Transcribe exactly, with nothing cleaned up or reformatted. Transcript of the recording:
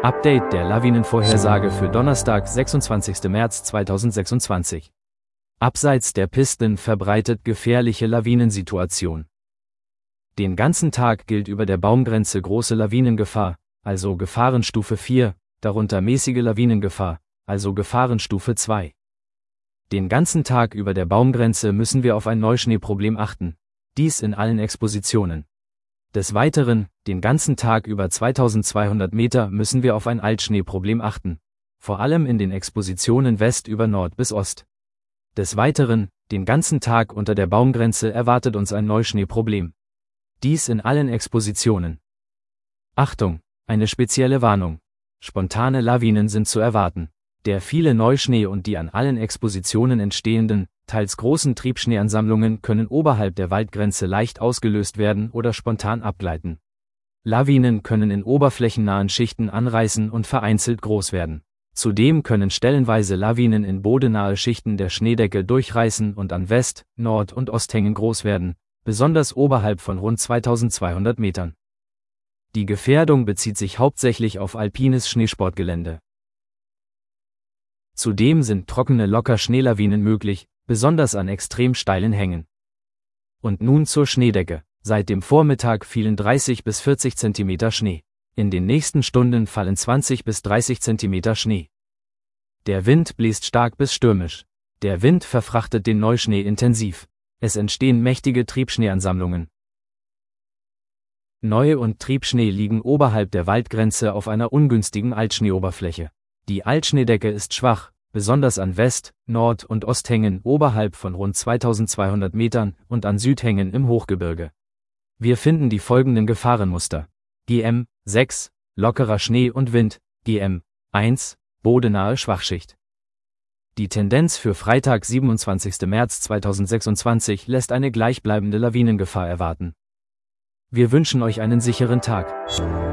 Update der Lawinenvorhersage für Donnerstag, sechsundzwanzigsten März zweitausendsechsundzwanzig. Abseits der Pisten verbreitet gefährliche Lawinensituation. Den ganzen Tag gilt über der Baumgrenze große Lawinengefahr, also Gefahrenstufe vier, darunter mäßige Lawinengefahr, also Gefahrenstufe zwei. Den ganzen Tag über der Baumgrenze müssen wir auf ein Neuschneeproblem achten, dies in allen Expositionen. Des Weiteren, den ganzen Tag über zweitausendzweihundert Meter müssen wir auf ein Altschneeproblem achten, vor allem in den Expositionen West über Nord bis Ost. Des Weiteren, den ganzen Tag unter der Baumgrenze erwartet uns ein Neuschneeproblem. Dies in allen Expositionen. Achtung, eine spezielle Warnung. Spontane Lawinen sind zu erwarten. Der viele Neuschnee und die an allen Expositionen entstehenden, teils großen Triebschneeansammlungen können oberhalb der Waldgrenze leicht ausgelöst werden oder spontan abgleiten. Lawinen können in oberflächennahen Schichten anreißen und vereinzelt groß werden. Zudem können stellenweise Lawinen in bodennahe Schichten der Schneedecke durchreißen und an West-, Nord- und Osthängen groß werden, besonders oberhalb von rund zweitausendzweihundert Metern. Die Gefährdung bezieht sich hauptsächlich auf alpines Schneesportgelände. Zudem sind trockene Locker-Schneelawinen möglich, besonders an extrem steilen Hängen. Und nun zur Schneedecke. Seit dem Vormittag fielen dreißig bis vierzig Zentimeter Schnee. In den nächsten Stunden fallen zwanzig bis dreißig Zentimeter Schnee. Der Wind bläst stark bis stürmisch. Der Wind verfrachtet den Neuschnee intensiv. Es entstehen mächtige Triebschneeansammlungen. Neu- und Triebschnee liegen oberhalb der Waldgrenze auf einer ungünstigen Altschneeoberfläche. Die Altschneedecke ist schwach, besonders an West-, Nord- und Osthängen oberhalb von rund zweitausendzweihundert Metern und an Südhängen im Hochgebirge. Wir finden die folgenden Gefahrenmuster. G M sechs, lockerer Schnee und Wind, G M eins, bodennahe Schwachschicht. Die Tendenz für Freitag, siebenundzwanzigsten März zweitausendsechsundzwanzig lässt eine gleichbleibende Lawinengefahr erwarten. Wir wünschen euch einen sicheren Tag.